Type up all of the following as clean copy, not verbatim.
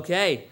Okay,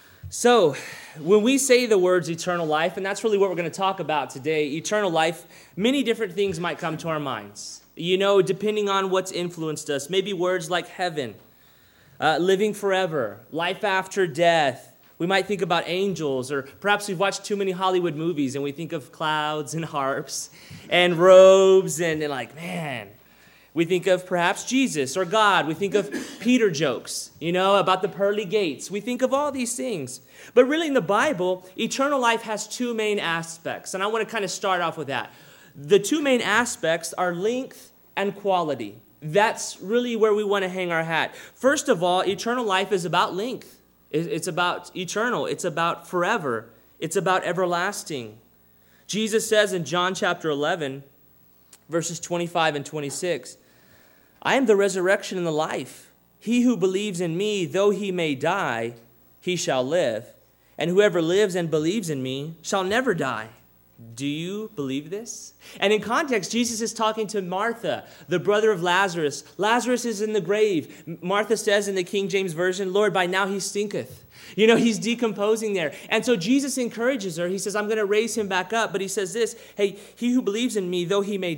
so when we say the words eternal life, and that's really what we're going to talk about today, eternal life, many different things might come to our minds. You know, depending on what's influenced us, maybe words like heaven, living forever, life after death. We might think about angels, or perhaps we've watched too many Hollywood movies and we think of clouds and harps and robes and like, man. We think of perhaps Jesus or God. We think of Peter jokes, you know, about the pearly gates. We think of all these things. But really in the Bible, eternal life has two main aspects. And I want to kind of start off with that. The two main aspects are length and quality. That's really where we want to hang our hat. First of all, eternal life is about length. It's about eternal. It's about forever. It's about everlasting. Jesus says in John chapter 11, verses 25 and 26, I am the resurrection and the life. He who believes in me, though he may die, he shall live. And whoever lives and believes in me shall never die. Do you believe this? And in context, Jesus is talking to Martha, the brother of Lazarus. Lazarus is in the grave. Martha says in the King James Version, Lord, by now he stinketh. You know, he's decomposing there. And so Jesus encourages her. He says, I'm going to raise him back up. But he says this, hey, he who believes in me, though he may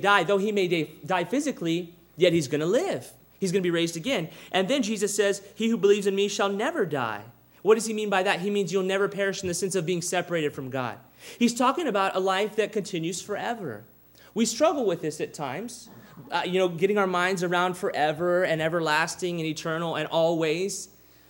die physically, yet he's going to live. He's going to be raised again. And then Jesus says, he who believes in me shall never die. What does he mean by that? He means you'll never perish in the sense of being separated from God. He's talking about a life that continues forever. We struggle with this at times, getting our minds around forever and everlasting and eternal and always.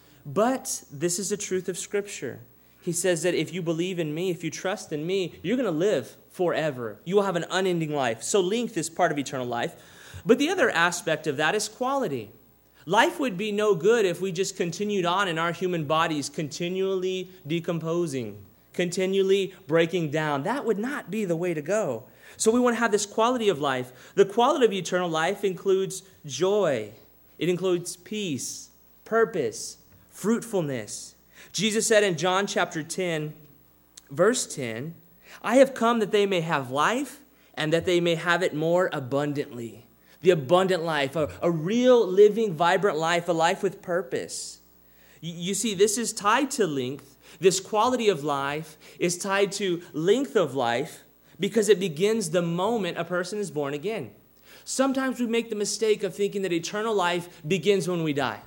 But this is the truth of Scripture. He says that if you believe in me, if you trust in me, you're going to live forever. You will have an unending life. So length is part of eternal life. But the other aspect of that is quality. Life would be no good if we just continued on in our human bodies continually decomposing, continually breaking down. That would not be the way to go. So we want to have this quality of life. The quality of eternal life includes joy. It includes peace, purpose, fruitfulness. Jesus said in John chapter 10, verse 10, I have come that they may have life and that they may have it more abundantly. The abundant life, a real living, vibrant life, a life with purpose. You see, this is tied to length. This quality of life is tied to length of life because it begins the moment a person is born again. Sometimes we make the mistake of thinking that eternal life begins when we die.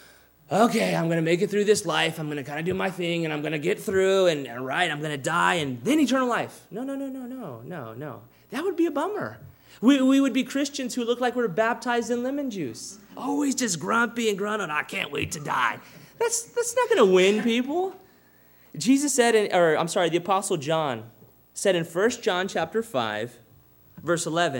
Okay, I'm going to make it through this life. I'm going to kind of do my thing, and I'm going to get through, and I'm going to die, and then eternal life. No. That would be a bummer. We would be Christians who look like we're baptized in lemon juice. Always just grumpy and grunting, I can't wait to die. That's not going to win people. Jesus said, the Apostle John said in 1 John chapter 5, verse 11,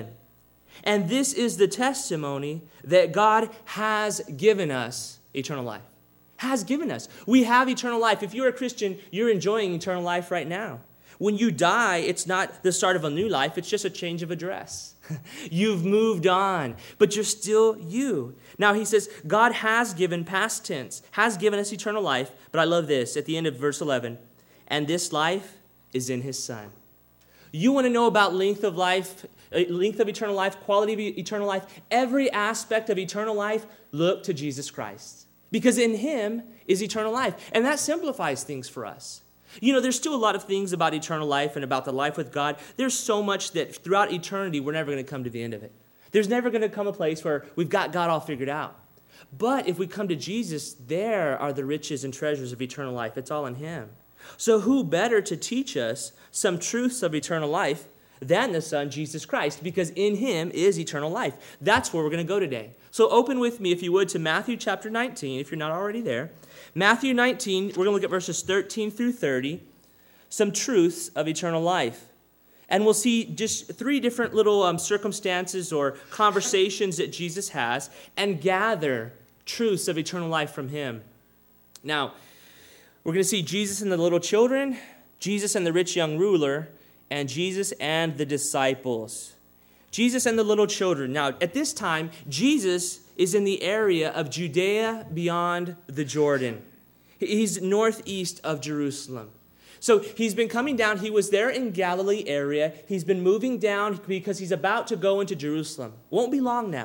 and this is the testimony that God has given us eternal life. Has given us. We have eternal life. If you're a Christian, you're enjoying eternal life right now. When you die, it's not the start of a new life. It's just a change of address. You've moved on, but you're still you. Now he says, God has given, past tense, has given us eternal life. But I love this at the end of verse 11. And this life is in his Son. You want to know about length of life, length of eternal life, quality of eternal life, every aspect of eternal life, look to Jesus Christ. Because in him is eternal life. And that simplifies things for us. You know, there's still a lot of things about eternal life and about the life with God. There's so much that throughout eternity, we're never going to come to the end of it. There's never going to come a place where we've got God all figured out. But if we come to Jesus, there are the riches and treasures of eternal life. It's all in him. So who better to teach us some truths of eternal life than the Son, Jesus Christ? Because in him is eternal life. That's where we're going to go today. So open with me, if you would, to Matthew chapter 19, if you're not already there. Matthew 19, we're going to look at verses 13 through 30, some truths of eternal life. And we'll see just three different little circumstances or conversations that Jesus has and gather truths of eternal life from him. Now, we're going to see Jesus and the little children, Jesus and the rich young ruler, and Jesus and the disciples. Jesus and the little children. Now, at this time, Jesus is in the area of Judea beyond the Jordan. He's northeast of Jerusalem. So he's been coming down. He was there in Galilee area. He's been moving down because he's about to go into Jerusalem. Won't be long now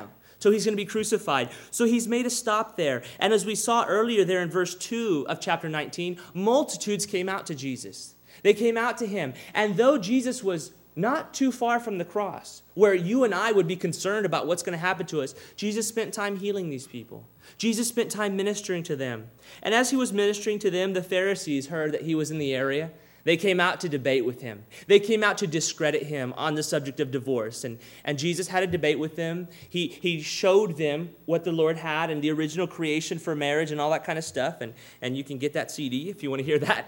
So he's going to be crucified. So he's made a stop there. And as we saw earlier there in verse 2 of chapter 19, multitudes came out to Jesus. They came out to him. And though Jesus was not too far from the cross, where you and I would be concerned about what's going to happen to us, Jesus spent time healing these people. Jesus spent time ministering to them. And as he was ministering to them, the Pharisees heard that he was in the area. They came out to debate with him. They came out to discredit him on the subject of divorce. And Jesus had a debate with them. He showed them what the Lord had and the original creation for marriage and all that kind of stuff. And you can get that CD if you want to hear that.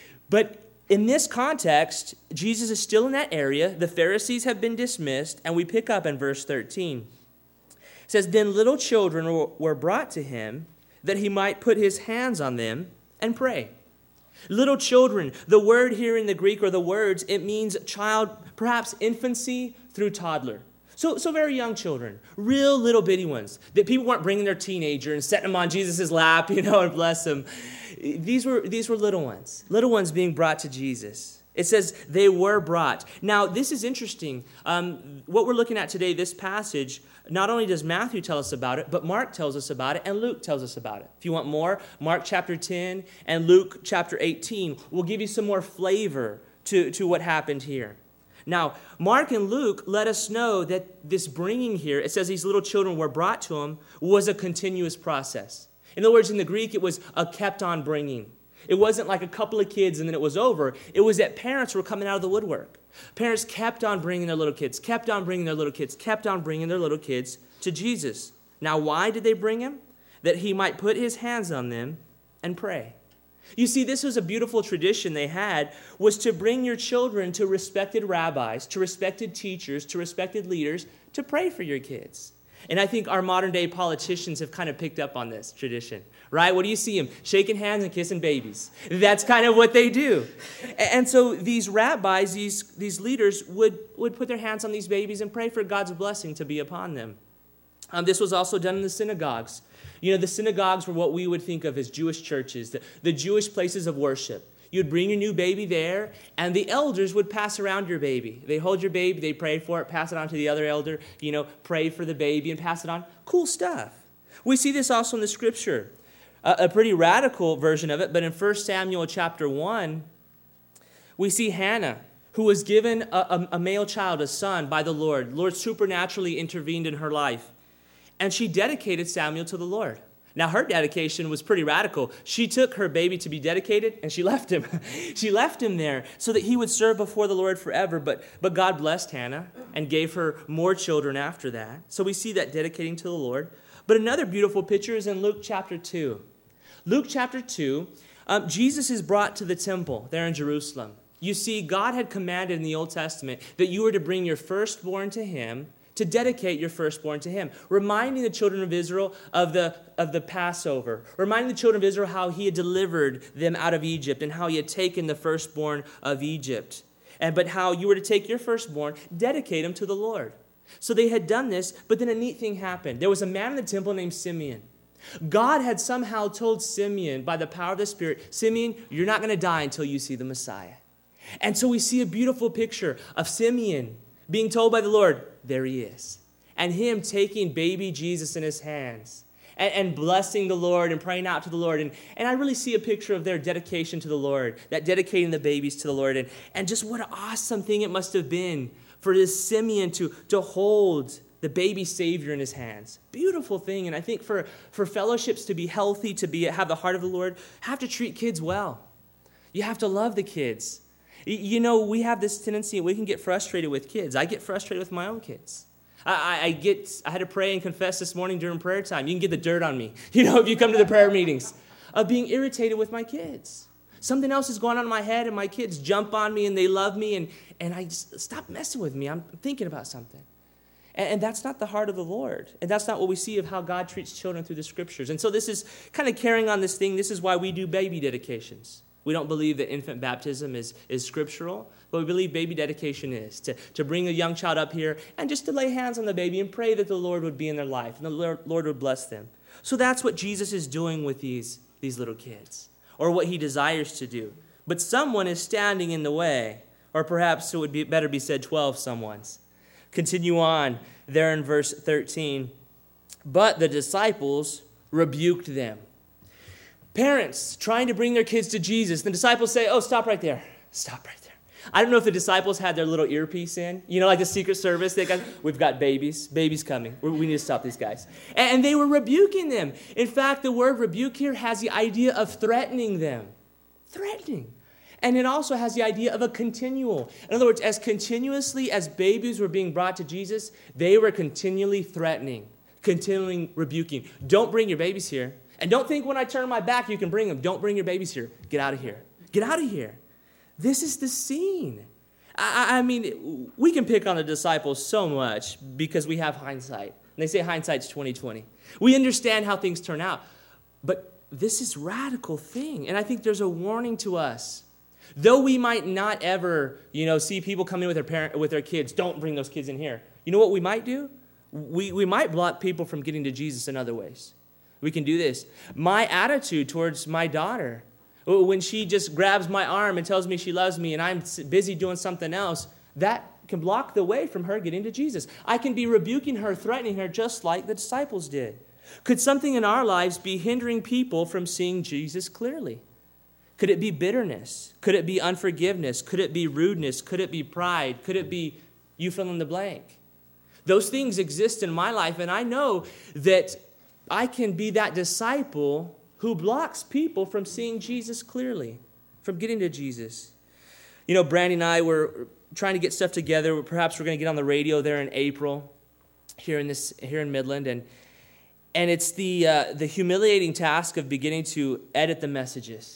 But in this context, Jesus is still in that area. The Pharisees have been dismissed. And we pick up in verse 13. It says, "Then little children were brought to him that he might put his hands on them and pray." Little children, the word here in the Greek, or the words, it means child, perhaps infancy through toddler. So very young children, real little bitty ones, that people weren't bringing their teenager and setting them on Jesus' lap, and bless them. These were little ones being brought to Jesus. It says they were brought. Now, this is interesting. What we're looking at today, this passage, not only does Matthew tell us about it, but Mark tells us about it, and Luke tells us about it. If you want more, Mark chapter 10 and Luke chapter 18 will give you some more flavor to what happened here. Now, Mark and Luke let us know that this bringing here, it says these little children were brought to him, was a continuous process. In other words, in the Greek, it was a kept-on bringing. It wasn't like a couple of kids and then it was over. It was that parents were coming out of the woodwork. Parents kept on bringing their little kids, kept on bringing their little kids, kept on bringing their little kids to Jesus. Now, why did they bring him? That he might put his hands on them and pray. You see, this was a beautiful tradition they had, was to bring your children to respected rabbis, to respected teachers, to respected leaders, to pray for your kids. And I think our modern day politicians have kind of picked up on this tradition, right? What do you see them? Shaking hands and kissing babies. That's kind of what they do. And so these rabbis, these leaders would put their hands on these babies and pray for God's blessing to be upon them. This was also done in the synagogues. The synagogues were what we would think of as Jewish churches, the Jewish places of worship. You'd bring your new baby there, and the elders would pass around your baby. They hold your baby, they pray for it, pass it on to the other elder, pray for the baby and pass it on. Cool stuff. We see this also in the scripture. A pretty radical version of it, but in 1 Samuel chapter 1, we see Hannah, who was given a male child, a son, by the Lord. The Lord supernaturally intervened in her life, and she dedicated Samuel to the Lord. Now, her dedication was pretty radical. She took her baby to be dedicated, and she left him. She left him there so that he would serve before the Lord forever. But God blessed Hannah and gave her more children after that. So we see that dedicating to the Lord. But another beautiful picture is in Luke chapter 2. Luke chapter 2, Jesus is brought to the temple there in Jerusalem. You see, God had commanded in the Old Testament that you were to bring your firstborn to him, to dedicate your firstborn to him, reminding the children of Israel of the Passover, reminding the children of Israel how he had delivered them out of Egypt and how he had taken the firstborn of Egypt, but how you were to take your firstborn, dedicate him to the Lord. So they had done this, but then a neat thing happened. There was a man in the temple named Simeon. God had somehow told Simeon by the power of the Spirit, Simeon, you're not going to die until you see the Messiah. And so we see a beautiful picture of Simeon being told by the Lord, there he is. And him taking baby Jesus in his hands and blessing the Lord and praying out to the Lord. And I really see a picture of their dedication to the Lord, that dedicating the babies to the Lord. And just what an awesome thing it must have been for this Simeon to hold the baby Savior in his hands. Beautiful thing. And I think for fellowships to be healthy, have the heart of the Lord, have to treat kids well. You have to love the kids. We have this tendency, we can get frustrated with kids. I get frustrated with my own kids. I had to pray and confess this morning during prayer time. You can get the dirt on me, if you come to the prayer meetings, of being irritated with my kids. Something else is going on in my head, and my kids jump on me, and they love me, and I just, stop messing with me. I'm thinking about something. And that's not the heart of the Lord. And that's not what we see of how God treats children through the scriptures. And so this is kind of carrying on this thing. This is why we do baby dedications. We don't believe that infant baptism is scriptural, but we believe baby dedication is. To bring a young child up here and just to lay hands on the baby and pray that the Lord would be in their life and the Lord would bless them. So that's what Jesus is doing with these little kids, or what he desires to do. But someone is standing in the way, or perhaps it would better be said 12 someones. Continue on there in verse 13. But the disciples rebuked them. Parents trying to bring their kids to Jesus. The disciples say, oh, stop right there. Stop right there. I don't know if the disciples had their little earpiece in. You know, like the Secret Service. We've got babies. Babies coming. We need to stop these guys. And they were rebuking them. In fact, the word rebuke here has the idea of threatening them. Threatening. And it also has the idea of a continual. In other words, as continuously as babies were being brought to Jesus, they were continually threatening, continually rebuking. Don't bring your babies here. And don't think when I turn my back you can bring them. Don't bring your babies here. Get out of here. Get out of here. This is the scene. I mean, we can pick on the disciples so much because we have hindsight. And they say hindsight's 20/20. We understand how things turn out. But this is a radical thing. And I think there's a warning to us. Though we might not ever, see people come in with their kids, don't bring those kids in here. You know what we might do? We might block people from getting to Jesus in other ways. We can do this. My attitude towards my daughter, when she just grabs my arm and tells me she loves me and I'm busy doing something else, that can block the way from her getting to Jesus. I can be rebuking her, threatening her, just like the disciples did. Could something in our lives be hindering people from seeing Jesus clearly? Could it be bitterness? Could it be unforgiveness? Could it be rudeness? Could it be pride? Could it be you fill in the blank? Those things exist in my life, and I know that I can be that disciple who blocks people from seeing Jesus clearly, from getting to Jesus. Brandy and I were trying to get stuff together. Perhaps we're going to get on the radio there in April, here in Midland, and it's the humiliating task of beginning to edit the messages.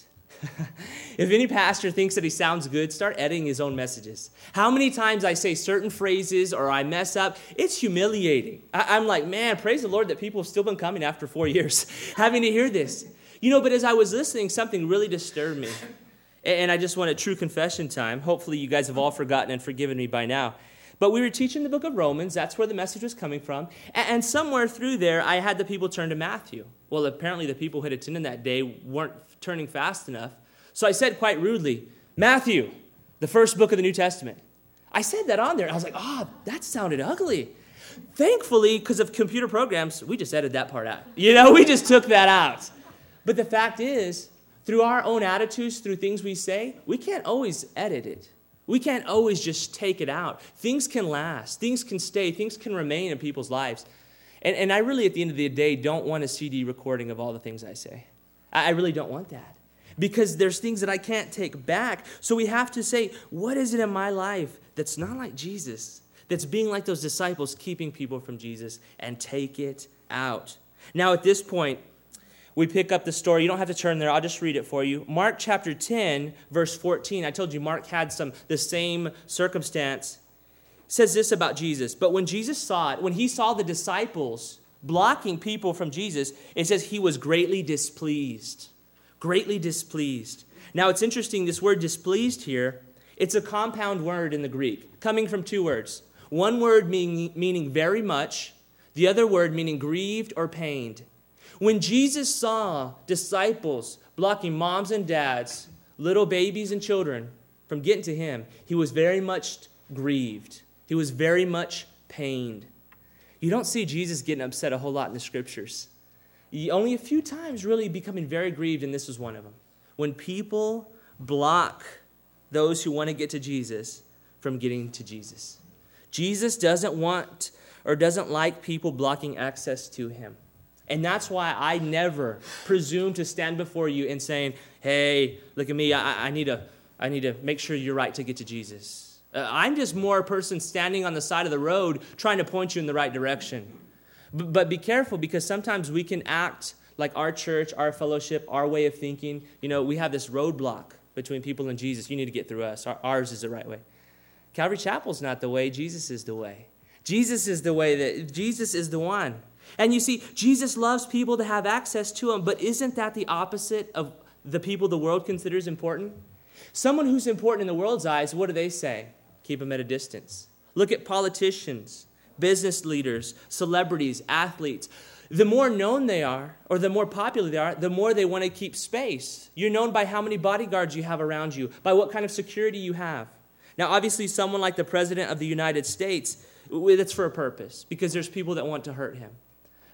If any pastor thinks that he sounds good, start editing his own messages. How many times I say certain phrases or I mess up, it's humiliating. I'm like, man, praise the Lord that people have still been coming after 4 years, having to hear this. But as I was listening, something really disturbed me. And I just want a true confession time. Hopefully you guys have all forgotten and forgiven me by now. But we were teaching the book of Romans. That's where the message was coming from. And somewhere through there, I had the people turn to Matthew. Well, apparently the people who had attended that day weren't turning fast enough. So I said quite rudely, Matthew, the first book of the New Testament. I said that on there. I was like, that sounded ugly. Thankfully, because of computer programs, we just edited that part out. We just took that out. But the fact is, through our own attitudes, through things we say, we can't always edit it. We can't always just take it out. Things can last. Things can stay. Things can remain in people's lives. And I really, at the end of the day, don't want a CD recording of all the things I say. I really don't want that. Because there's things that I can't take back. So we have to say, what is it in my life that's not like Jesus, that's being like those disciples, keeping people from Jesus, and take it out. Now, at this point, we pick up the story. You don't have to turn there. I'll just read it for you. Mark chapter 10, verse 14. I told you Mark had the same circumstance. It says this about Jesus. But when Jesus saw it, when he saw the disciples blocking people from Jesus, it says he was greatly displeased. Greatly displeased. Now, it's interesting, this word displeased here, it's a compound word in the Greek, coming from two words. One word meaning very much, the other word meaning grieved or pained. When Jesus saw disciples blocking moms and dads, little babies and children from getting to him, he was very much grieved. He was very much pained. You don't see Jesus getting upset a whole lot in the scriptures. Only a few times really becoming very grieved, and this was one of them. When people block those who want to get to Jesus from getting to Jesus. Jesus doesn't want or doesn't like people blocking access to him. And that's why I never presume to stand before you and saying, hey, look at me, I need to make sure you're right to get to Jesus. I'm just more a person standing on the side of the road trying to point you in the right direction. But be careful, because sometimes we can act like our church, our fellowship, our way of thinking. We have this roadblock between people and Jesus. You need to get through us. Ours is the right way. Calvary Chapel's not the way. Jesus is the way. Jesus is the way. Jesus is the one. And you see, Jesus loves people to have access to him, but isn't that the opposite of the people the world considers important? Someone who's important in the world's eyes, what do they say? Keep them at a distance. Look at politicians, business leaders, celebrities, athletes. The more known they are, or the more popular they are, the more they want to keep space. You're known by how many bodyguards you have around you, by what kind of security you have. Now, obviously, someone like the President of the United States, that's for a purpose, because there's people that want to hurt him.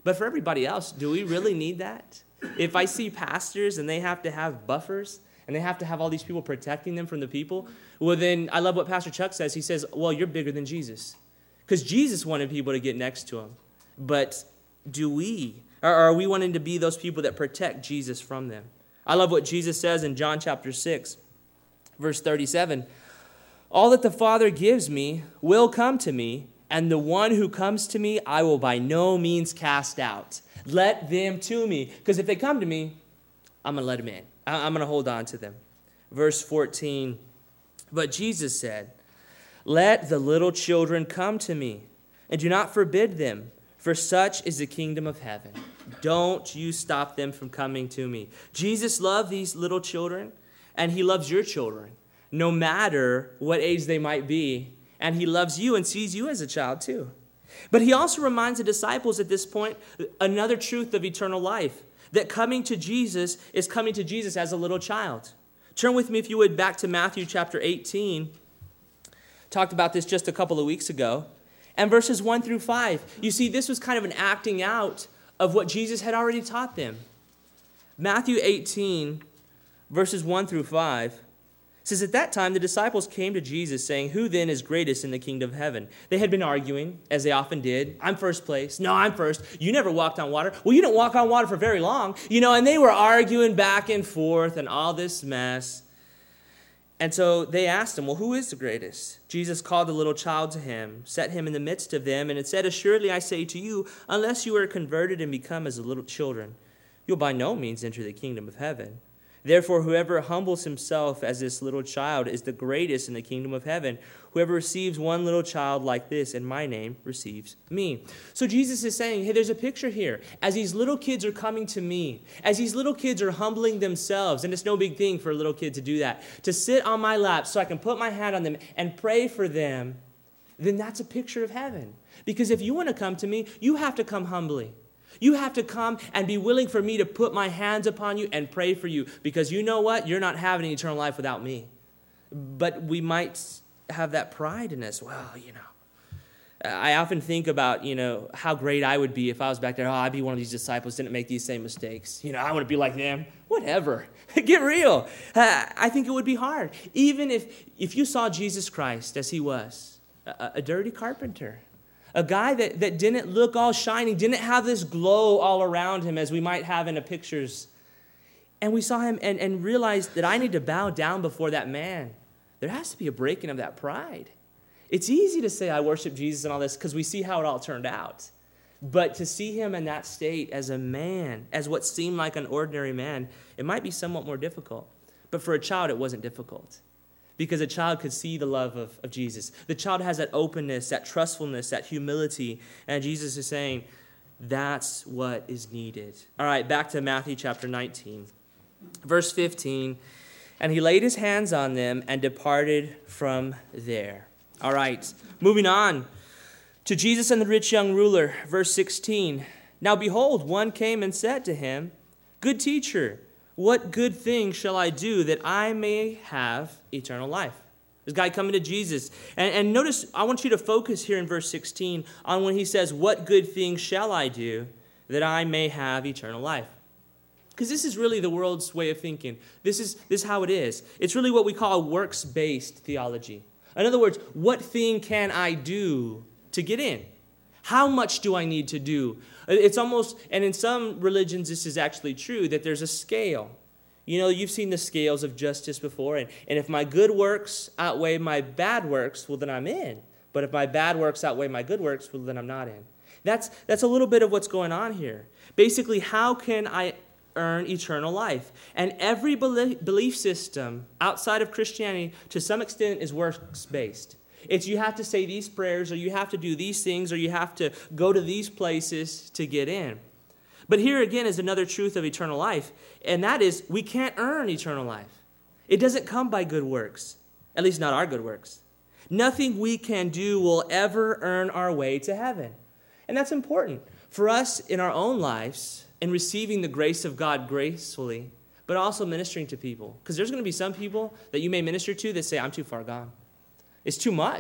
But for everybody else, do we really need that? If I see pastors and they have to have buffers and they have to have all these people protecting them from the people, well then, I love what Pastor Chuck says. He says, well, you're bigger than Jesus. Because Jesus wanted people to get next to him. But do we? Or are we wanting to be those people that protect Jesus from them? I love what Jesus says in John chapter 6, verse 37. All that the Father gives me will come to me, and the one who comes to me I will by no means cast out. Let them to me. Because if they come to me, I'm going to let them in. I'm going to hold on to them. Verse 14, but Jesus said, let the little children come to me, and do not forbid them, for such is the kingdom of heaven. Don't you stop them from coming to me. Jesus loved these little children, and he loves your children, no matter what age they might be. And he loves you and sees you as a child too. But he also reminds the disciples at this point another truth of eternal life, that coming to Jesus is coming to Jesus as a little child. Turn with me, if you would, back to Matthew chapter 18. Talked about this just a couple of weeks ago. And verses 1 through 5. You see, this was kind of an acting out of what Jesus had already taught them. Matthew 18, verses 1 through 5. Says, at that time the disciples came to Jesus saying, who then is greatest in the kingdom of heaven? They had been arguing, as they often did. I'm first place. No, I'm first. You never walked on water. Well, you didn't walk on water for very long. And they were arguing back and forth and all this mess. And so they asked him, well, who is the greatest? Jesus called the little child to him, set him in the midst of them, and it said, assuredly I say to you, unless you are converted and become as the little children, you'll by no means enter the kingdom of heaven. Therefore, whoever humbles himself as this little child is the greatest in the kingdom of heaven. Whoever receives one little child like this in my name receives me. So Jesus is saying, hey, there's a picture here. As these little kids are coming to me, as these little kids are humbling themselves, and it's no big thing for a little kid to do that, to sit on my lap so I can put my hand on them and pray for them, then that's a picture of heaven. Because if you want to come to me, you have to come humbly. You have to come and be willing for me to put my hands upon you and pray for you. Because you know what? You're not having eternal life without me. But we might have that pride in us. Well, I often think about, how great I would be if I was back there. Oh, I'd be one of these disciples, didn't make these same mistakes. I want to be like them. Whatever. Get real. I think it would be hard. Even if you saw Jesus Christ as he was, a dirty carpenter. A guy that didn't look all shiny, didn't have this glow all around him as we might have in the pictures. And we saw him and realized that I need to bow down before that man. There has to be a breaking of that pride. It's easy to say I worship Jesus and all this because we see how it all turned out. But to see him in that state as a man, as what seemed like an ordinary man, it might be somewhat more difficult. But for a child, it wasn't difficult. Because a child could see the love of Jesus. The child has that openness, that trustfulness, that humility. And Jesus is saying, that's what is needed. All right, back to Matthew chapter 19. Verse 15. And he laid his hands on them and departed from there. All right, moving on to Jesus and the rich young ruler. Verse 16. Now behold, one came and said to him, good teacher, what good thing shall I do that I may have eternal life? This guy coming to Jesus. And notice, I want you to focus here in verse 16 on when he says, what good thing shall I do that I may have eternal life? Because this is really the world's way of thinking. This is how it is. It's really what we call works-based theology. In other words, what thing can I do to get in? How much do I need to do? It's almost, and in some religions this is actually true, that there's a scale. You've seen the scales of justice before, and if my good works outweigh my bad works, well, then I'm in. But if my bad works outweigh my good works, well, then I'm not in. That's a little bit of what's going on here. Basically, how can I earn eternal life? And every belief system outside of Christianity, to some extent, is works-based. It's you have to say these prayers, or you have to do these things, or you have to go to these places to get in. But here again is another truth of eternal life, and that is we can't earn eternal life. It doesn't come by good works, at least not our good works. Nothing we can do will ever earn our way to heaven. And that's important for us in our own lives, in receiving the grace of God gracefully, but also ministering to people. Because there's going to be some people that you may minister to that say, I'm too far gone. It's too much.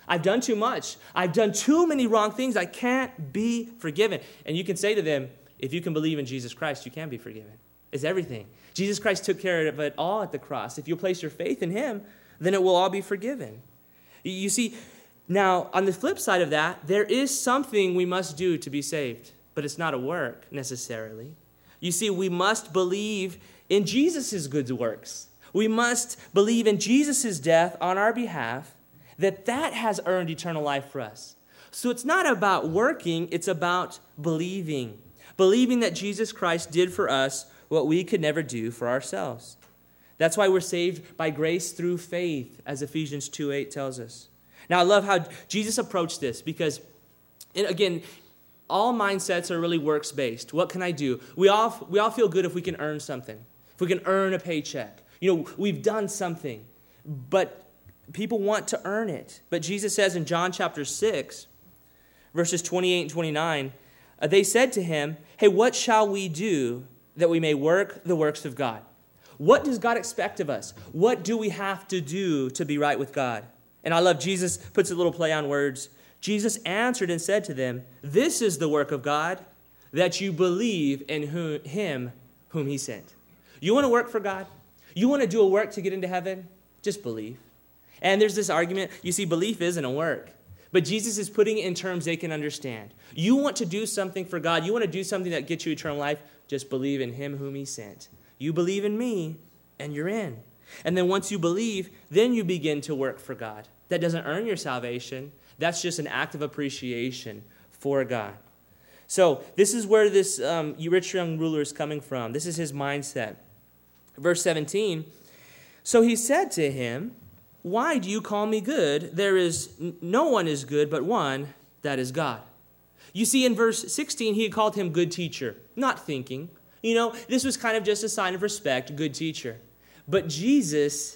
I've done too much. I've done too many wrong things. I can't be forgiven. And you can say to them, if you can believe in Jesus Christ, you can be forgiven. It's everything. Jesus Christ took care of it all at the cross. If you place your faith in him, then it will all be forgiven. You see, now, on the flip side of that, there is something we must do to be saved, but it's not a work necessarily. You see, we must believe in Jesus' good works. We must believe in Jesus' death on our behalf, that has earned eternal life for us. So it's not about working, it's about believing. Believing that Jesus Christ did for us what we could never do for ourselves. That's why we're saved by grace through faith, as Ephesians 2:8 tells us. Now, I love how Jesus approached this because, and again, all mindsets are really works-based. What can I do? We all feel good if we can earn something, if we can earn a paycheck. We've done something, but people want to earn it. But Jesus says in John chapter 6, verses 28 and 29, they said to him, hey, what shall we do that we may work the works of God? What does God expect of us? What do we have to do to be right with God? And I love Jesus puts a little play on words. Jesus answered and said to them, this is the work of God, that you believe in him whom he sent. You want to work for God? You want to do a work to get into heaven? Just believe. And there's this argument, you see, belief isn't a work. But Jesus is putting it in terms they can understand. You want to do something for God, you want to do something that gets you eternal life, just believe in him whom he sent. You believe in me, and you're in. And then once you believe, then you begin to work for God. That doesn't earn your salvation. That's just an act of appreciation for God. So this is where this rich young ruler is coming from. This is his mindset. Verse 17, so he said to him, why do you call me good? There is no one is good but one, that is God. You see, in verse 16, he had called him good teacher, not thinking. This was kind of just a sign of respect, good teacher. But Jesus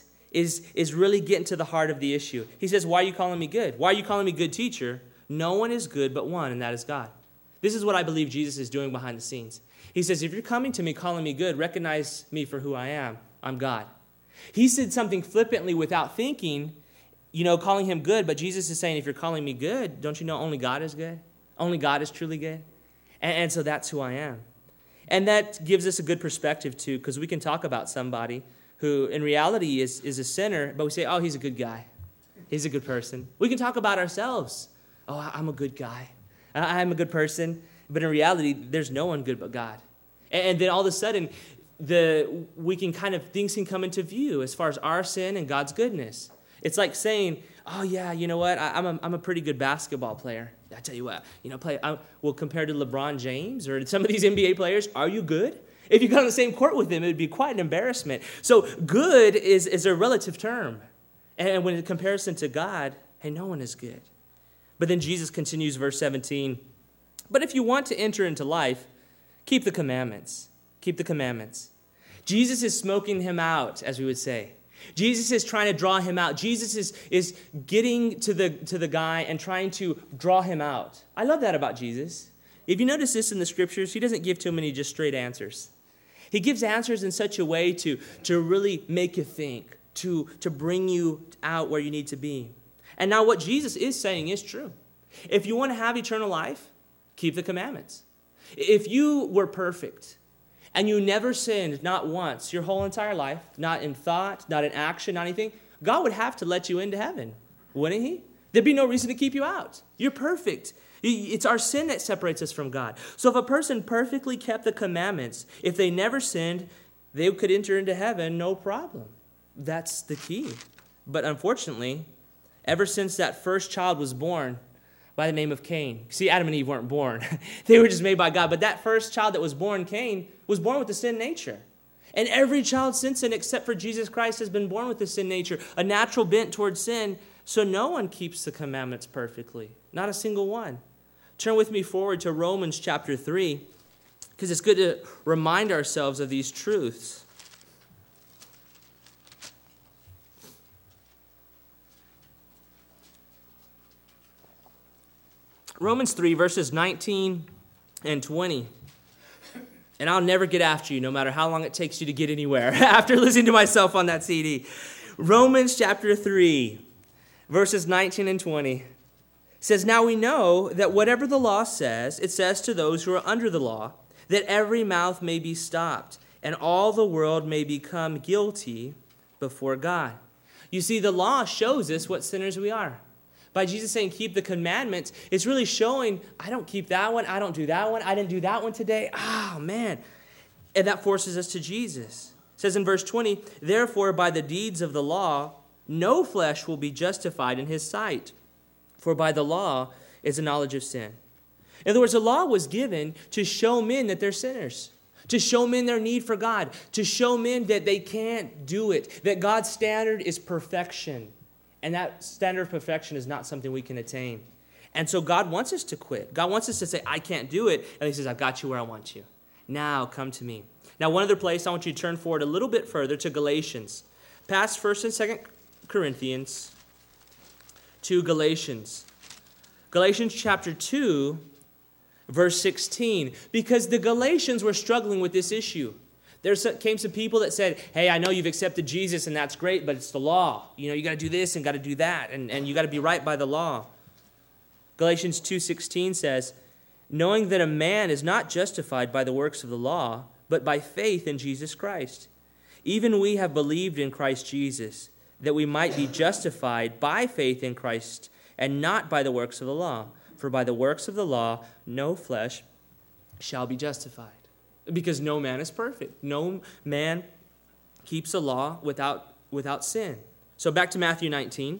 is really getting to the heart of the issue. He says, why are you calling me good? Why are you calling me good teacher? No one is good but one, and that is God. This is what I believe Jesus is doing behind the scenes. He says, if you're coming to me calling me good, recognize me for who I am. I'm God. He said something flippantly without thinking, calling him good, but Jesus is saying, if you're calling me good, don't you know only God is good? Only God is truly good. And so that's who I am. And that gives us a good perspective too, because we can talk about somebody who in reality is a sinner, but we say, oh, he's a good guy. He's a good person. We can talk about ourselves. Oh, I'm a good guy. I'm a good person. But in reality, there's no one good but God. And then all of a sudden, things can come into view as far as our sin and God's goodness. It's like saying, oh yeah, you know what? I'm a pretty good basketball player. I tell you what, compared to LeBron James or some of these NBA players, are you good? If you got on the same court with him, it would be quite an embarrassment. So good is a relative term. And when in comparison to God, hey, no one is good. But then Jesus continues, verse 17, but if you want to enter into life, keep the commandments. Keep the commandments. Jesus is smoking him out, as we would say. Jesus is trying to draw him out. Jesus is getting to the guy and trying to draw him out. I love that about Jesus. If you notice this in the scriptures, he doesn't give too many just straight answers. He gives answers in such a way to really make you think, to bring you out where you need to be. And now what Jesus is saying is true. If you want to have eternal life, keep the commandments. If you were perfect and you never sinned, not once, your whole entire life, not in thought, not in action, not anything, God would have to let you into heaven, wouldn't he? There'd be no reason to keep you out. You're perfect. It's our sin that separates us from God. So if a person perfectly kept the commandments, if they never sinned, they could enter into heaven, no problem. That's the key. But unfortunately, ever since that first child was born by the name of Cain. See, Adam and Eve weren't born. They were just made by God. But that first child that was born, Cain, was born with the sin nature. And every child since then, except for Jesus Christ, has been born with the sin nature, a natural bent towards sin. So no one keeps the commandments perfectly. Not a single one. Turn with me forward to Romans chapter 3, because it's good to remind ourselves of these truths. Romans 3, verses 19 and 20. And I'll never get after you, no matter how long it takes you to get anywhere, after listening to myself on that CD. Romans chapter 3. Verses 19 and 20 says, "Now we know that whatever the law says, it says to those who are under the law, that every mouth may be stopped, and all the world may become guilty before God." You see, the law shows us what sinners we are. By Jesus saying, keep the commandments, it's really showing, I don't keep that one, I don't do that one, I didn't do that one today. Oh, man. And that forces us to Jesus. It says in verse 20, "Therefore, by the deeds of the law, no flesh will be justified in his sight, for by the law is the knowledge of sin." In other words, the law was given to show men that they're sinners, to show men their need for God, to show men that they can't do it, that God's standard is perfection. And that standard of perfection is not something we can attain. And so God wants us to quit. God wants us to say, I can't do it. And he says, I've got you where I want you. Now come to me. Now, one other place, I want you to turn forward a little bit further to Galatians. Past 1st and 2nd Corinthians to Galatians. Galatians chapter 2, verse 16. Because the Galatians were struggling with this issue. There came some people that said, hey, I know you've accepted Jesus and that's great, but it's the law. You know, you got to do this and got to do that, and you got to be right by the law. Galatians 2:16 says, "Knowing that a man is not justified by the works of the law, but by faith in Jesus Christ. Even we have believed in Christ Jesus, that we might be justified by faith in Christ and not by the works of the law. For by the works of the law, no flesh shall be justified." Because no man is perfect. No man keeps the law without sin. So back to Matthew 19.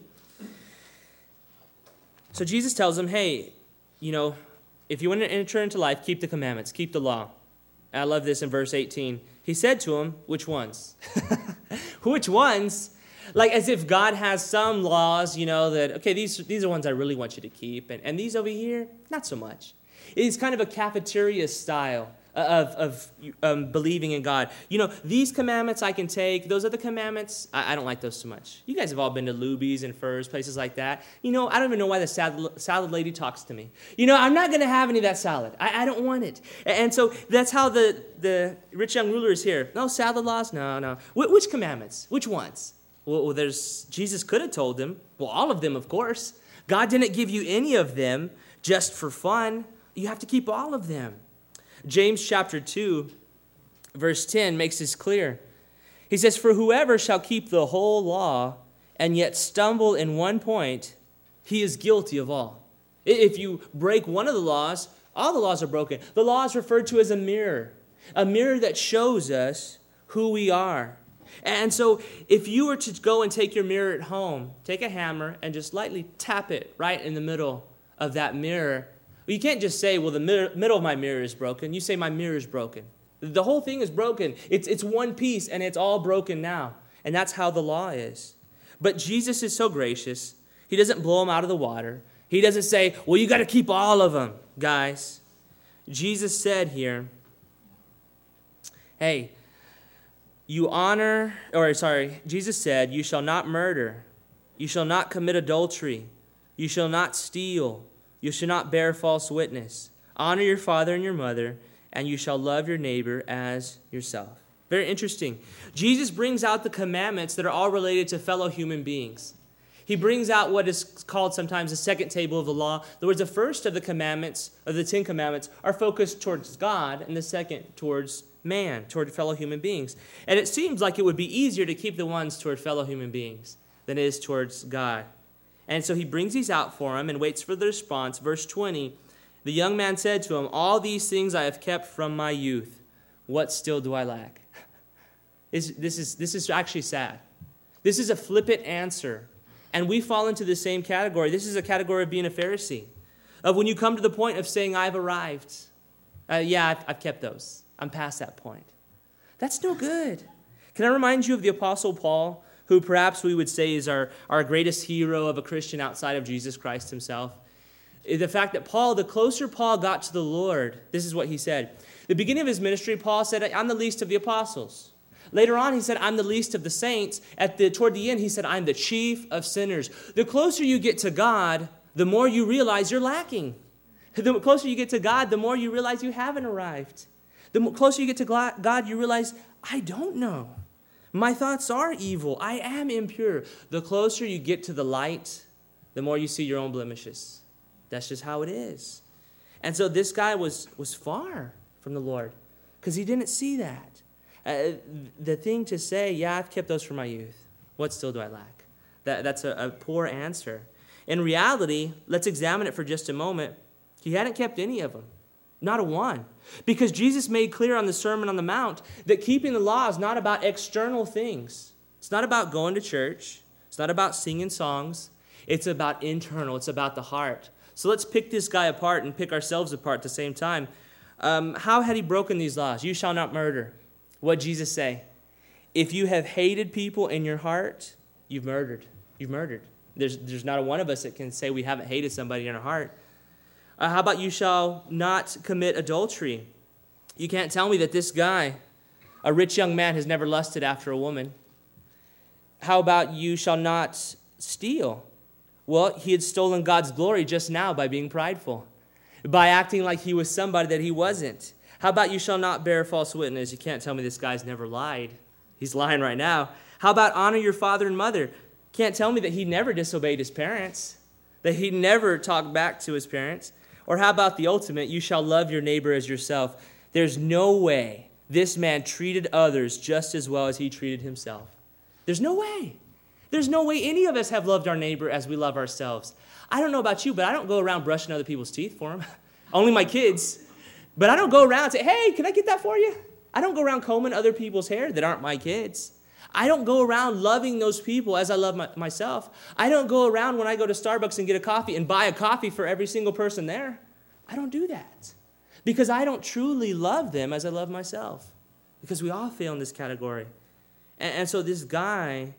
So Jesus tells them, hey, you know, if you want to enter into life, keep the commandments, keep the law. And I love this in verse 18. He said to them, which ones? Which ones? Like as if God has some laws, you know, that, okay, these are ones I really want you to keep. And these over here, not so much. It's kind of a cafeteria style of believing in God. You know, these commandments I can take. Those other commandments, I don't like those so much. You guys have all been to Luby's and Furr's, places like that. You know, I don't even know why the salad lady talks to me. You know, I'm not going to have any of that salad. I don't want it. And so that's how the rich young ruler is here. No, salad laws? No. Which commandments? Which ones? Well, Jesus could have told them. Well, all of them, of course. God didn't give you any of them just for fun. You have to keep all of them. James chapter 2, verse 10 makes this clear. He says, "For whoever shall keep the whole law and yet stumble in one point, he is guilty of all." If you break one of the laws, all the laws are broken. The law is referred to as a mirror that shows us who we are. And so if you were to go and take your mirror at home, take a hammer and just lightly tap it right in the middle of that mirror. Well, you can't just say, well, the middle of my mirror is broken. You say, my mirror is broken. The whole thing is broken. It's one piece, and it's all broken now. And that's how the law is. But Jesus is so gracious. He doesn't blow them out of the water. He doesn't say, well, you got to keep all of them, guys. Jesus said here, hey, Jesus said, you shall not murder. You shall not commit adultery. You shall not steal. You shall not bear false witness. Honor your father and your mother, and you shall love your neighbor as yourself. Very interesting. Jesus brings out the commandments that are all related to fellow human beings. He brings out what is called sometimes the second table of the law. In other words, the first of the commandments, of the 10 commandments, are focused towards God, and the second towards man, toward fellow human beings. And it seems like it would be easier to keep the ones toward fellow human beings than it is towards God. And so he brings these out for him and waits for the response. Verse 20, the young man said to him, all these things I have kept from my youth. What still do I lack? This is actually sad. This is a flippant answer. And we fall into the same category. This is a category of being a Pharisee. Of when you come to the point of saying, I've arrived. I've kept those. I'm past that point. That's no good. Can I remind you of the Apostle Paul, who perhaps we would say is our greatest hero of a Christian outside of Jesus Christ himself? The fact that Paul, the closer Paul got to the Lord, this is what he said. The beginning of his ministry, Paul said, I'm the least of the apostles. Later on, he said, I'm the least of the saints. Toward the end, he said, I'm the chief of sinners. The closer you get to God, the more you realize you're lacking. The closer you get to God, the more you realize you haven't arrived. The closer you get to God, you realize, I don't know. My thoughts are evil. I am impure. The closer you get to the light, the more you see your own blemishes. That's just how it is. And so this guy was far from the Lord because he didn't see that. The thing to say, yeah, I've kept those from my youth. What still do I lack? That's a poor answer. In reality, let's examine it for just a moment. He hadn't kept any of them. Not a one. Because Jesus made clear on the Sermon on the Mount that keeping the law is not about external things. It's not about going to church. It's not about singing songs. It's about internal. It's about the heart. So let's pick this guy apart and pick ourselves apart at the same time. How had he broken these laws? You shall not murder. What did Jesus say? If you have hated people in your heart, you've murdered. You've murdered. There's not a one of us that can say we haven't hated somebody in our heart. How about you shall not commit adultery? You can't tell me that this guy, a rich young man, has never lusted after a woman. How about you shall not steal? Well, he had stolen God's glory just now by being prideful, by acting like he was somebody that he wasn't. How about you shall not bear false witness? You can't tell me this guy's never lied. He's lying right now. How about honor your father and mother? Can't tell me that he never disobeyed his parents, that he never talked back to his parents. Or how about the ultimate, you shall love your neighbor as yourself? There's no way this man treated others just as well as he treated himself. There's no way. There's no way any of us have loved our neighbor as we love ourselves. I don't know about you, but I don't go around brushing other people's teeth for them. Only my kids. But I don't go around and say, hey, can I get that for you? I don't go around combing other people's hair that aren't my kids. I don't go around loving those people as I love myself. I don't go around when I go to Starbucks and get a coffee and buy a coffee for every single person there. I don't do that because I don't truly love them as I love myself, because we all fail in this category. And so this guy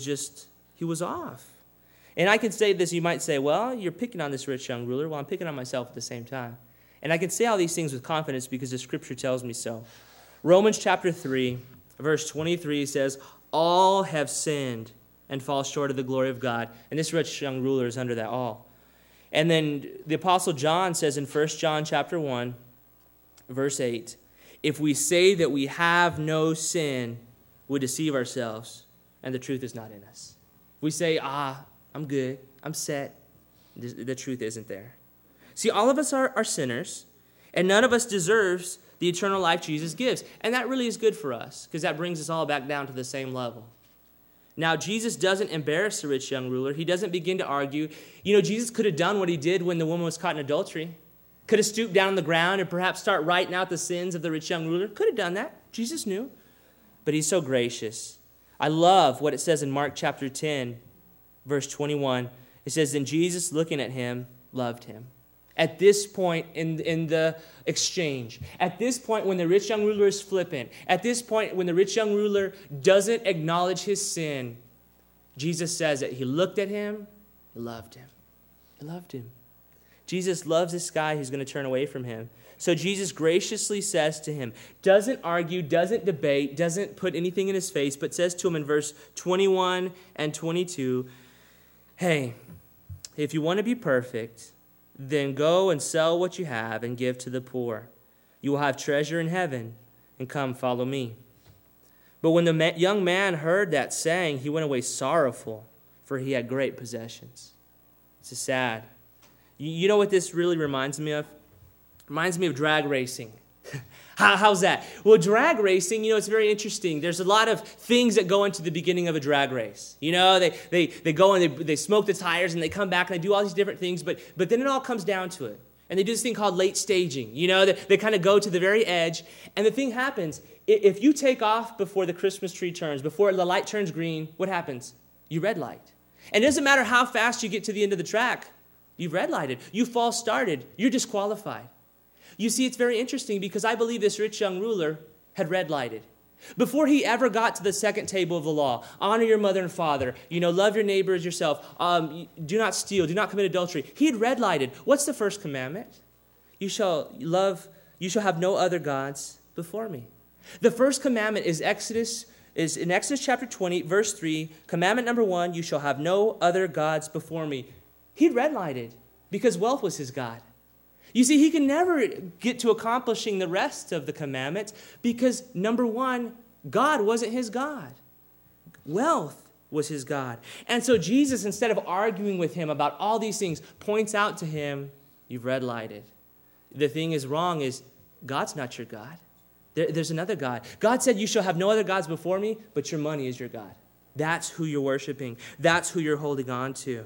he was off. And I can say this, you might say, well, you're picking on this rich young ruler. Well, I'm picking on myself at the same time. And I can say all these things with confidence because the scripture tells me so. Romans chapter 3, verse 23 says, all have sinned and fall short of the glory of God. And this rich young ruler is under that all. And then the Apostle John says in 1 John chapter 1, verse 8, if we say that we have no sin, we deceive ourselves, and the truth is not in us. We say, I'm good, I'm set. The truth isn't there. See, all of us are sinners, and none of us deserves the eternal life Jesus gives. And that really is good for us, because that brings us all back down to the same level. Now, Jesus doesn't embarrass the rich young ruler. He doesn't begin to argue. You know, Jesus could have done what he did when the woman was caught in adultery. Could have stooped down on the ground and perhaps start writing out the sins of the rich young ruler. Could have done that. Jesus knew. But he's so gracious. I love what it says in Mark chapter 10, verse 21. It says, then Jesus, looking at him, loved him. At this point in the exchange, at this point when the rich young ruler is flippant, at this point when the rich young ruler doesn't acknowledge his sin, Jesus says that he looked at him, he loved him. He loved him. Jesus loves this guy who's going to turn away from him. So Jesus graciously says to him, doesn't argue, doesn't debate, doesn't put anything in his face, but says to him in verse 21 and 22, hey, if you want to be perfect, then go and sell what you have and give to the poor. You will have treasure in heaven, and come follow me. But when the young man heard that saying, he went away sorrowful, for he had great possessions. It's sad. You know what this really reminds me of? It reminds me of drag racing. How's that? Well, drag racing, it's very interesting. There's a lot of things that go into the beginning of a drag race. They go and they smoke the tires and they come back and they do all these different things, but then it all comes down to it. And they do this thing called late staging. They kind of go to the very edge. And the thing happens, if you take off before the Christmas tree turns, before the light turns green, what happens? You red light. And it doesn't matter how fast you get to the end of the track. You've red lighted. You false started. You're disqualified. You see, it's very interesting because I believe this rich young ruler had red lighted. Before he ever got to the second table of the law, honor your mother and father, love your neighbor as yourself, do not steal, do not commit adultery. He had red lighted. What's the first commandment? You shall have no other gods before me. The first commandment is in Exodus chapter 20, verse 3, commandment number 1, you shall have no other gods before me. He'd red lighted because wealth was his God. You see, he can never get to accomplishing the rest of the commandments because, number 1, God wasn't his God. Wealth was his God. And so Jesus, instead of arguing with him about all these things, points out to him, you've red lighted. The thing is wrong is God's not your God. There's another God. God said you shall have no other gods before me, but your money is your God. That's who you're worshiping. That's who you're holding on to.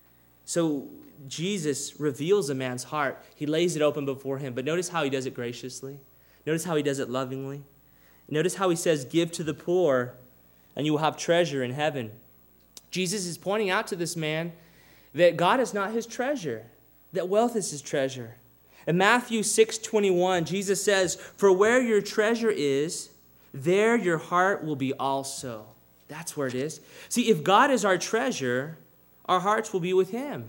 So Jesus reveals a man's heart. He lays it open before him. But notice how he does it graciously. Notice how he does it lovingly. Notice how he says, give to the poor, and you will have treasure in heaven. Jesus is pointing out to this man that God is not his treasure, that wealth is his treasure. In Matthew 6:21, Jesus says, for where your treasure is, there your heart will be also. That's where it is. See, if God is our treasure, our hearts will be with him.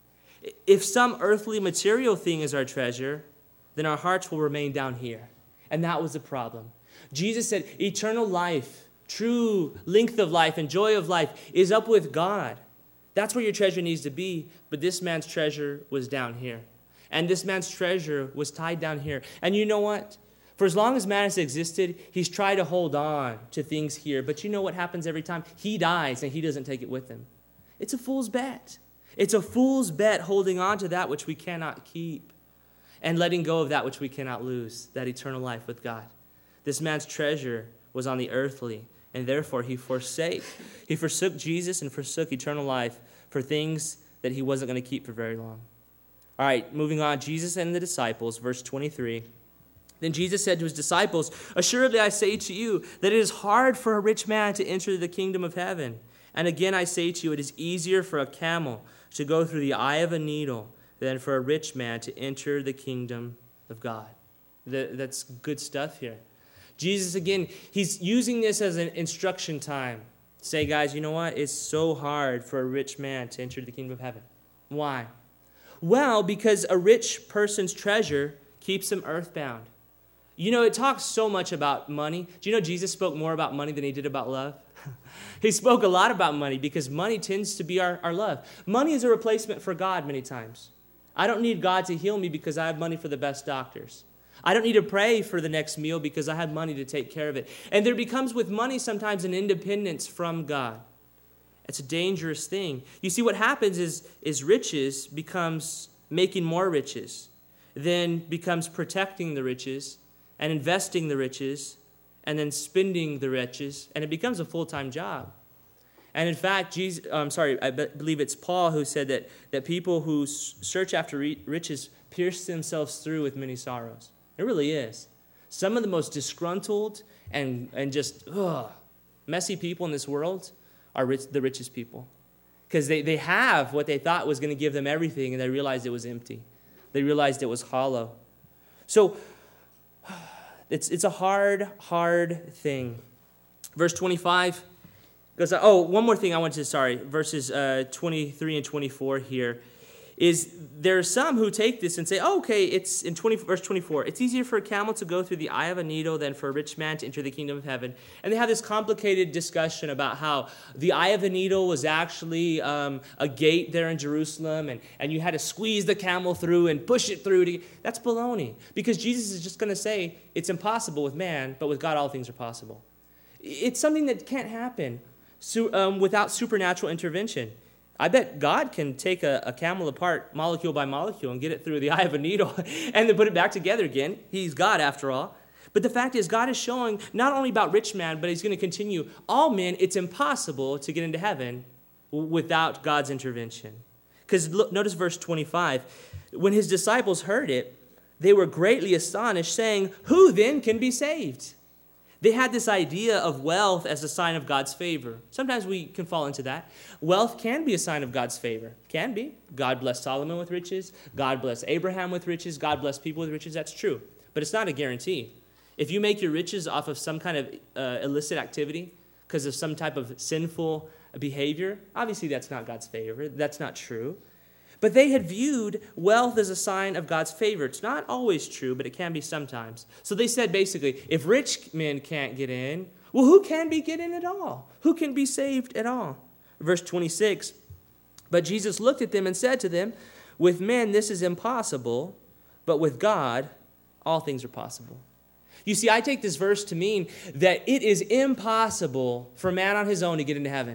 If some earthly material thing is our treasure, then our hearts will remain down here. And that was the problem. Jesus said eternal life, true length of life and joy of life is up with God. That's where your treasure needs to be. But this man's treasure was down here. And this man's treasure was tied down here. And you know what? For as long as man has existed, he's tried to hold on to things here. But you know what happens every time? He dies and he doesn't take it with him. It's a fool's bet. It's a fool's bet holding on to that which we cannot keep and letting go of that which we cannot lose, that eternal life with God. This man's treasure was on the earthly, and therefore he forsook Jesus and forsook eternal life for things that he wasn't going to keep for very long. All right, moving on. Jesus and the disciples, verse 23. Then Jesus said to his disciples, assuredly I say to you that it is hard for a rich man to enter the kingdom of heaven. And again I say to you, it is easier for a camel to go through the eye of a needle than for a rich man to enter the kingdom of God. That's good stuff here. Jesus, again, he's using this as an instruction time. Say, guys, you know what? It's so hard for a rich man to enter the kingdom of heaven. Why? Well, because a rich person's treasure keeps him earthbound. You know, it talks so much about money. Do you know Jesus spoke more about money than he did about love? He spoke a lot about money because money tends to be our love. Money is a replacement for God many times. I don't need God to heal me because I have money for the best doctors. I don't need to pray for the next meal because I have money to take care of it. And there becomes with money sometimes an independence from God. It's a dangerous thing. You see, what happens is riches becomes making more riches, then becomes protecting the riches and investing the riches and then spending the riches, and it becomes a full-time job. And in fact, I believe it's Paul who said that people who search after riches pierce themselves through with many sorrows. It really is. Some of the most disgruntled and just messy people in this world are the richest people. Because they have what they thought was going to give them everything, and they realized it was empty. They realized it was hollow. So it's a hard thing. Verse 25 goes, one more thing I wanted to, verses 23 and 24 here. Is there are some who take this and say, it's in verse 24, it's easier for a camel to go through the eye of a needle than for a rich man to enter the kingdom of heaven. And they have this complicated discussion about how the eye of a needle was actually a gate there in Jerusalem, and you had to squeeze the camel through and push it through. That's baloney, because Jesus is just going to say it's impossible with man, but with God all things are possible. It's something that can't happen without supernatural intervention. I bet God can take a camel apart molecule by molecule and get it through the eye of a needle and then put it back together again. He's God after all. But the fact is, God is showing not only about rich man, but he's going to continue. All men, it's impossible to get into heaven without God's intervention. Because notice verse 25. When his disciples heard it, they were greatly astonished, saying, who then can be saved? They had this idea of wealth as a sign of God's favor. Sometimes we can fall into that. Wealth can be a sign of God's favor. Can be. God blessed Solomon with riches. God blessed Abraham with riches. God blessed people with riches. That's true. But it's not a guarantee. If you make your riches off of some kind of illicit activity because of some type of sinful behavior, obviously that's not God's favor. That's not true. But they had viewed wealth as a sign of God's favor. It's not always true, but it can be sometimes. So they said basically, if rich men can't get in, well, who can get in at all? Who can be saved at all? Verse 26, but Jesus looked at them and said to them, with men this is impossible, but with God all things are possible. You see, I take this verse to mean that it is impossible for man on his own to get into heaven.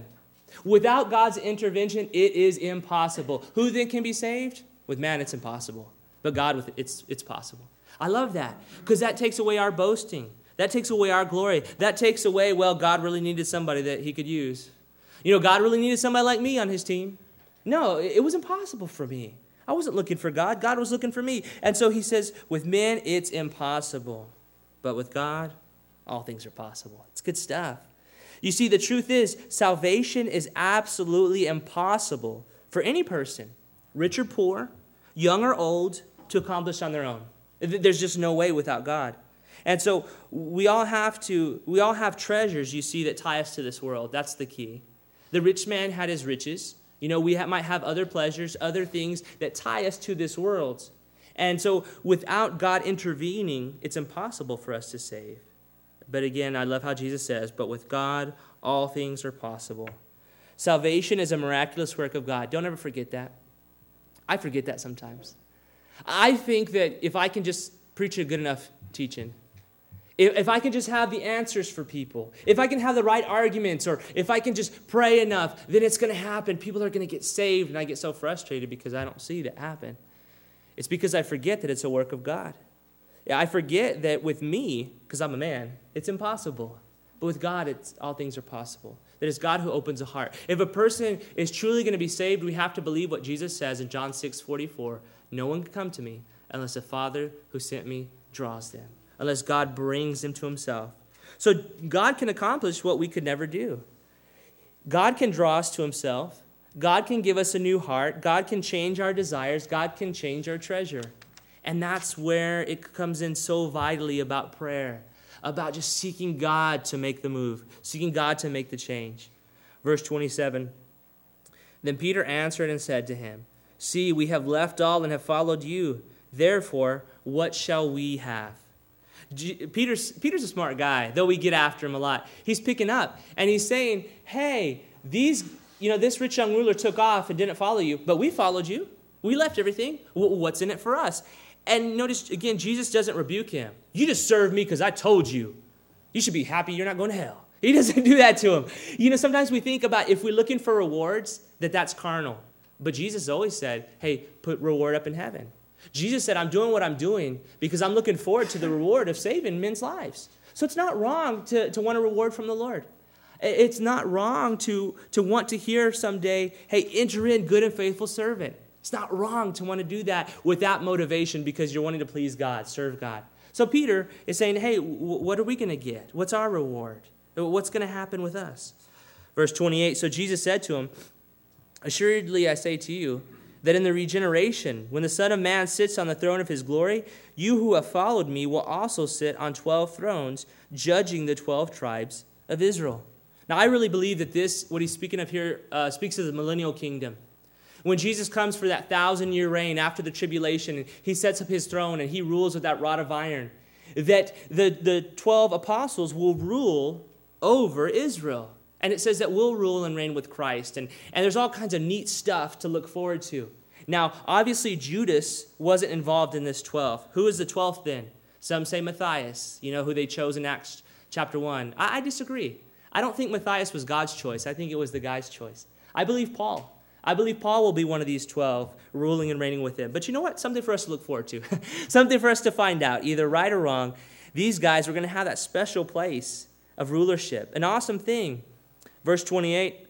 Without God's intervention, it is impossible. Who then can be saved? With man, it's impossible. But God, it's possible. I love that because that takes away our boasting. That takes away our glory. That takes away, well, God really needed somebody that he could use. God really needed somebody like me on his team. No, it was impossible for me. I wasn't looking for God. God was looking for me. And so he says, with men, it's impossible. But with God, all things are possible. It's good stuff. You see, the truth is, salvation is absolutely impossible for any person, rich or poor, young or old, to accomplish on their own. There's just no way without God. And so we all have treasures, you see, that tie us to this world. That's the key. The rich man had his riches. We might have other pleasures, other things that tie us to this world. And so without God intervening, it's impossible for us to save. But again, I love how Jesus says, but with God, all things are possible. Salvation is a miraculous work of God. Don't ever forget that. I forget that sometimes. I think that if I can just preach a good enough teaching, if I can just have the answers for people, if I can have the right arguments, or if I can just pray enough, then it's going to happen. People are going to get saved, and I get so frustrated because I don't see that happen. It's because I forget that it's a work of God. I forget that with me, because I'm a man, it's impossible. But with God, all things are possible. That it's God who opens a heart. If a person is truly going to be saved, we have to believe what Jesus says in John 6:44. No one can come to me unless the Father who sent me draws them. Unless God brings them to himself. So God can accomplish what we could never do. God can draw us to himself. God can give us a new heart. God can change our desires. God can change our treasure. And that's where it comes in so vitally about prayer, about just seeking God to make the move, seeking God to make the change. Verse 27, then Peter answered and said to him, see, we have left all and have followed you. Therefore, what shall we have? Peter's a smart guy, though we get after him a lot. He's picking up, and he's saying, hey, this rich young ruler took off and didn't follow you, but we followed you. We left everything. What's in it for us? And notice, again, Jesus doesn't rebuke him. You just served me because I told you. You should be happy you're not going to hell. He doesn't do that to him. Sometimes we think about if we're looking for rewards, that's carnal. But Jesus always said, hey, put reward up in heaven. Jesus said, I'm doing what I'm doing because I'm looking forward to the reward of saving men's lives. So it's not wrong to want a reward from the Lord. It's not wrong to want to hear someday, hey, enter in, good and faithful servant. It's not wrong to want to do that without motivation because you're wanting to please God, serve God. So Peter is saying, hey, what are we going to get? What's our reward? What's going to happen with us? Verse 28, so Jesus said to him, assuredly I say to you, that in the regeneration, when the Son of Man sits on the throne of his glory, you who have followed me will also sit on 12 thrones, judging the 12 tribes of Israel. Now, I really believe that what he's speaking of here, speaks of the millennial kingdom. When Jesus comes for that 1,000-year reign after the tribulation, and he sets up his throne and he rules with that rod of iron, that the 12 apostles will rule over Israel. And it says that we'll rule and reign with Christ. And there's all kinds of neat stuff to look forward to. Now, obviously, Judas wasn't involved in this 12. Who is the 12th then? Some say Matthias, who they chose in Acts chapter 1. I disagree. I don't think Matthias was God's choice. I think it was the guy's choice. I believe Paul. I believe Paul will be one of these 12, ruling and reigning with him. But you know what? Something for us to look forward to. Something for us to find out, either right or wrong. These guys are going to have that special place of rulership. An awesome thing. Verse 29,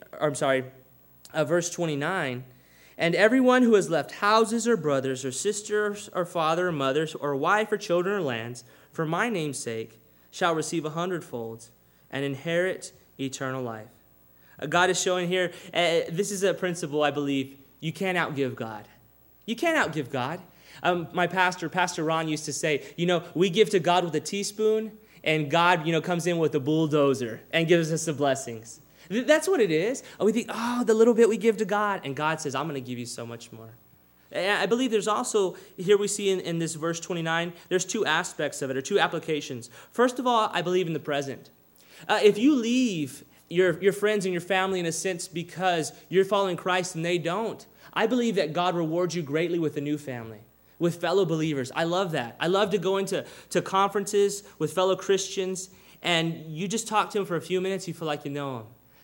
and everyone who has left houses or brothers or sisters or father or mothers or wife or children or lands for my name's sake shall receive 100-fold and inherit eternal life. God is showing here, this is a principle I believe, you can't outgive God. You can't outgive God. My pastor, Pastor Ron, used to say, we give to God with a teaspoon and God, comes in with a bulldozer and gives us the blessings. That's what it is. We think, the little bit we give to God. And God says, I'm going to give you so much more. And I believe there's also, here we see in this verse 29, there's two aspects of it, or two applications. First of all, I believe in the present. If you leave your friends and your family in a sense because you're following Christ and they don't, I believe that God rewards you greatly with a new family, with fellow believers. I love that. I love to go into conferences with fellow Christians, and you just talk to them for a few minutes, you feel like you know them.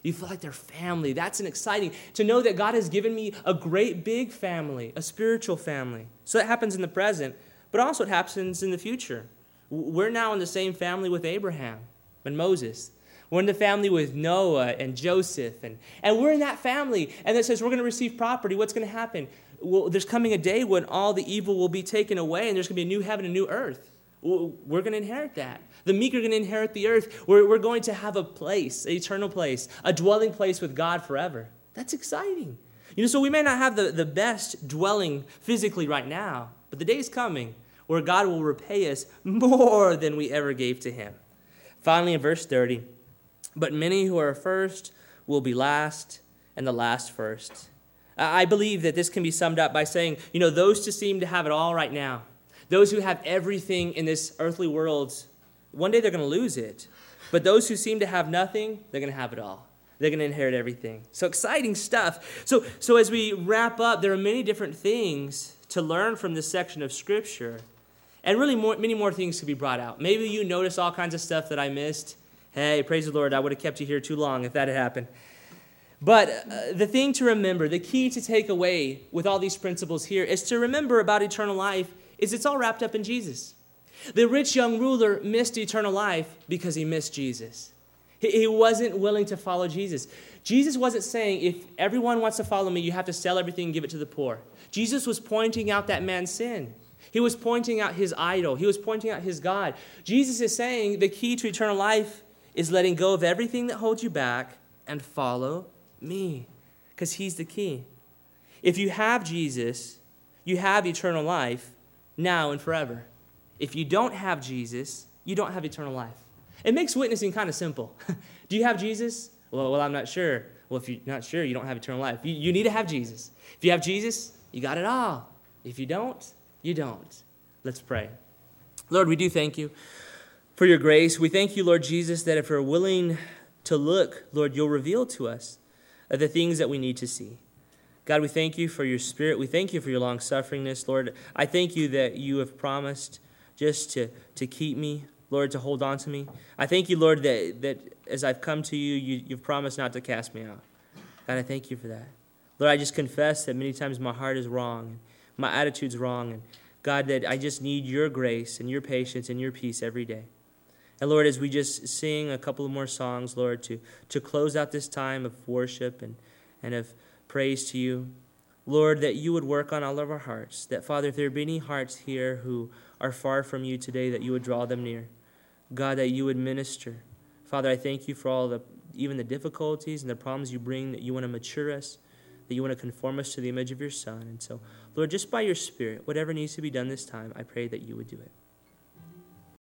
You feel like they're family. That's an exciting, to know that God has given me a great big family, a spiritual family. So that happens in the present, but also it happens in the future. We're now in the same family with Abraham and Moses. We're in the family with Noah and Joseph. And we're in that family. And it says we're going to receive property. What's going to happen? Well, there's coming a day when all the evil will be taken away and there's going to be a new heaven and a new earth. We're going to inherit that. The meek are going to inherit the earth. We're going to have a place, an eternal place, a dwelling place with God forever. That's exciting. So we may not have the best dwelling physically right now, but the day is coming where God will repay us more than we ever gave to him. Finally, in verse 30, but many who are first will be last, and the last first. I believe that this can be summed up by saying, those who seem to have it all right now, those who have everything in this earthly world, one day they're going to lose it. But those who seem to have nothing, they're going to have it all. They're going to inherit everything. So exciting stuff. So as we wrap up, there are many different things to learn from this section of Scripture. And really many more things to be brought out. Maybe you notice all kinds of stuff that I missed. Hey, praise the Lord, I would have kept you here too long if that had happened. But the thing to remember, the key to take away with all these principles here is to remember about eternal life is it's all wrapped up in Jesus. The rich young ruler missed eternal life because he missed Jesus. He wasn't willing to follow Jesus. Jesus wasn't saying, if everyone wants to follow me, you have to sell everything and give it to the poor. Jesus was pointing out that man's sin. He was pointing out his idol. He was pointing out his God. Jesus is saying the key to eternal life is letting go of everything that holds you back and follow me, because he's the key. If you have Jesus, you have eternal life now and forever. If you don't have Jesus, you don't have eternal life. It makes witnessing kind of simple. Do you have Jesus? Well, I'm not sure. Well, if you're not sure, you don't have eternal life. You need to have Jesus. If you have Jesus, you got it all. If you don't, you don't. Let's pray. Lord, we do thank you for your grace. We thank you, Lord Jesus, that if we're willing to look, Lord, you'll reveal to us the things that we need to see. God, we thank you for your Spirit. We thank you for your long-sufferingness. Lord, I thank you that you have promised just to keep me, Lord, to hold on to me. I thank you, Lord, that as I've come to you, you've promised not to cast me out. God, I thank you for that. Lord, I just confess that many times my heart is wrong, and my attitude's wrong, and God, that I just need your grace and your patience and your peace every day. And Lord, as we just sing a couple of more songs, Lord, to close out this time of worship and of praise to you, Lord, that you would work on all of our hearts. That, Father, if there be any hearts here who are far from you today, that you would draw them near. God, that you would minister. Father, I thank you for even the difficulties and the problems you bring, that you want to mature us, that you want to conform us to the image of your Son. And so, Lord, just by your Spirit, whatever needs to be done this time, I pray that you would do it.